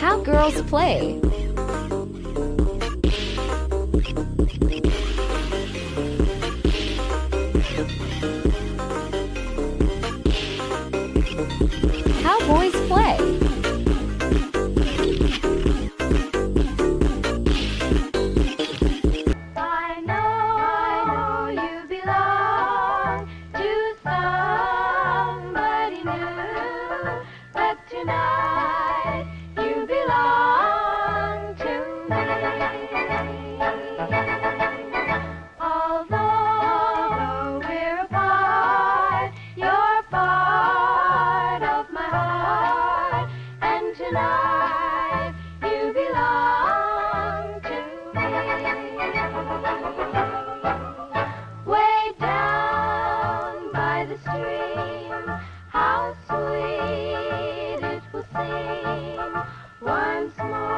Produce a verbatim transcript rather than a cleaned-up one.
How girls play. How boys play. I know, I know you belong to somebody new, but tonight you belong to me. Although we're apart, you're part of my heart, and tonight you belong to me. Way down by the stream, how sweet it will seem once more